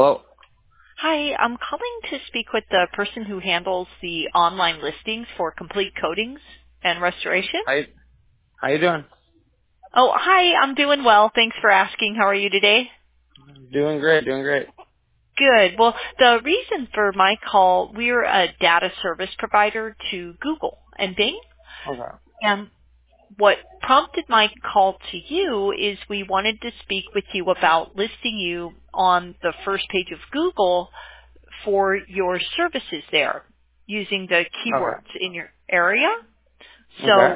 Hello. Hi, I'm calling to speak with the person who handles the online listings for complete coatings and restoration. How you doing? Oh, hi, I'm doing well. Thanks for asking. How are you today? Doing great. Doing great. Good. Well, the reason for my call, we're a data service provider to Google and Bing. Okay. And what prompted my call to you is we wanted to speak with you about listing you on the first page of Google for your services there using the Okay. keywords in your area. Okay. So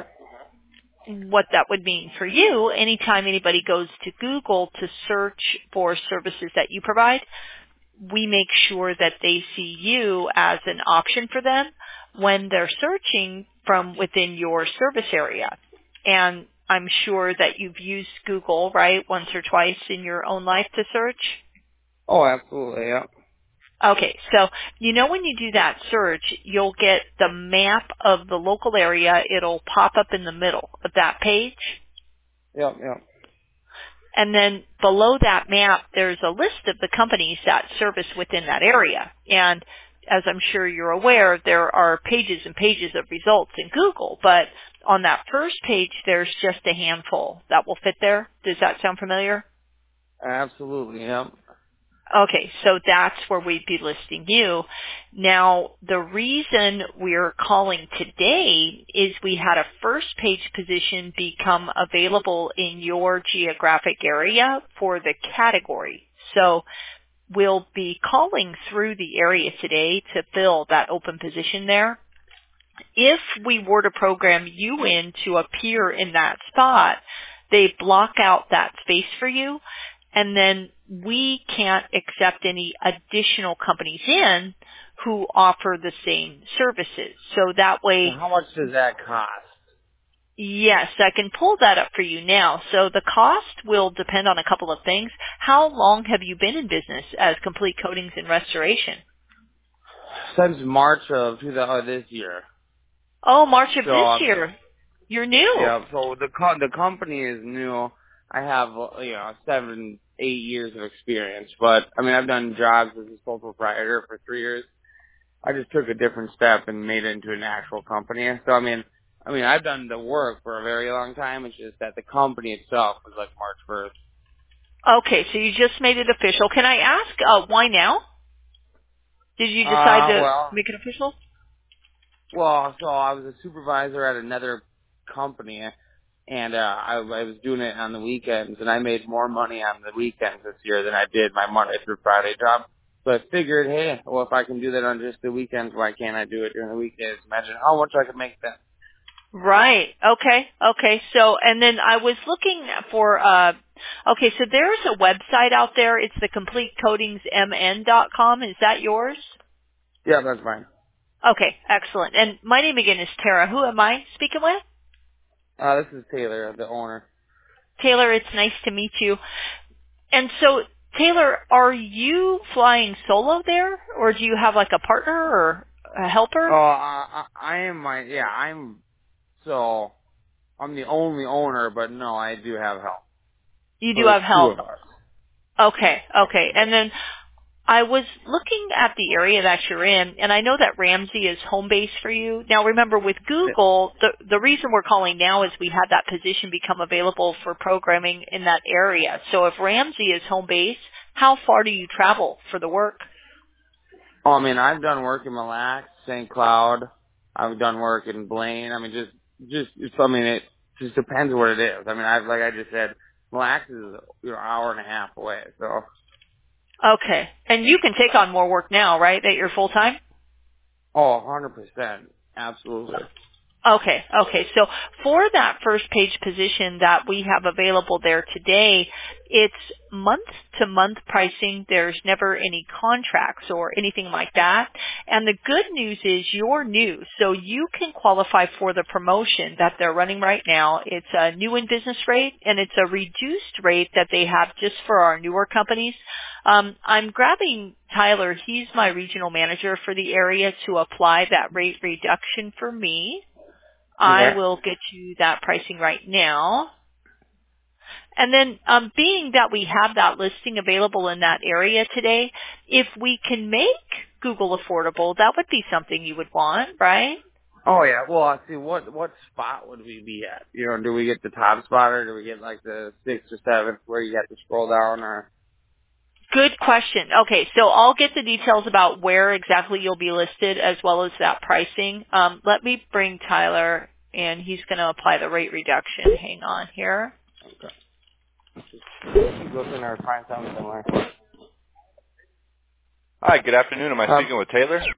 what that would mean for you, anytime anybody goes to Google to search for services that you provide, we make sure that they see you as an option for them when they're searching from within your service area. And I'm sure that you've used Google, right, once or twice in your own life to search. Oh, absolutely. Yeah. Okay, so when you do that search, you'll get the map of the local area. It'll pop up in the middle of that page. Yep. Yep. And then below that map, there's a list of the companies that service within that area. And as I'm sure you're aware, there are pages and pages of results in Google, but on that first page, there's just a handful that will fit there. Does that sound familiar? Absolutely. Yep. Okay, so that's where we'd be listing you. Now, the reason we're calling today is we had a first page position become available in your geographic area for the category. So we'll be calling through the area today to fill that open position there. If we were to program you in to appear in that spot, they block out that space for you, and then we can't accept any additional companies in who offer the same services. So that So way, how much does that cost? yes, I can pull that up for you now. So the cost will depend on a couple of things. How long have you been in business as Complete Coatings and Restoration? Since March of 2000 this year. Oh, March of So this I mean, year. You're new. yeah. So the company is new. I have 7, 8 years of experience, but I mean I've done jobs as a sole proprietor for 3 years. I just took a different step and made it into an actual company. So I mean, I've done the work for a very long time. It's just that the company itself was like March 1st. Okay, so you just made it official. Can I ask why now? Did you decide to Well, make it official? so I was a supervisor at another company, and I was doing it on the weekends, and I made more money on the weekends this year than I did my Monday through Friday job. So I figured, hey, well, if I can do that on just the weekends, why can't I do it during the weekdays? Imagine how much I could make then. Right. Okay. Okay. So, and then I was looking for, okay, so there's a website out there. It's the CompleteCoatingsMN.com. Is that yours? Yeah, that's fine. Okay. Excellent. And my name again is Tara. Who am I speaking with? This is Taylor, the owner. Taylor, it's nice to meet you. And so, Taylor, are you flying solo there, or do you have like a partner or a helper? I am so I'm the only owner, but no, I do have help. You So do there's have two help. of us. Okay, okay. And then I was looking at the area that you're in, and I know that Ramsey is home base for you. Now remember, with Google, the reason we're calling now is we had that position become available for programming in that area. So if Ramsey is home base, how far do you travel for the work? Oh, I mean, I've done work in Mille Lacs, St. Cloud. I've done work in Blaine. I mean, it just depends what it is. I mean, like I just said, Mille Lacs is hour and a half away. So, Okay. And you can take on more work now, right, that you're full-time? 100%, absolutely. Okay, okay. So for that first page position that we have available there today, it's month to month pricing. There's never any contracts or anything like that. And the good news is you're new, so you can qualify for the promotion that they're running right now. It's a new in business rate, and it's a reduced rate that they have just for our newer companies. I'm grabbing Tyler. He's my regional manager for the area to apply that rate reduction for me. I Okay. will get you that pricing right now. And then being that we have that listing available in that area today, if we can make Google affordable, that would be something you would want, right? Oh yeah. Well, I see. What spot would we be at? You know, do we get the top spot or do we get like the 6th or 7th where you have to scroll down? Or Good question. Okay, so I'll get the details about where exactly you'll be listed as well as that pricing. Let me bring Tyler, and he's going to apply the rate reduction. Hang on here. keep looking or find something somewhere. Hi, good afternoon. Am I speaking with Taylor?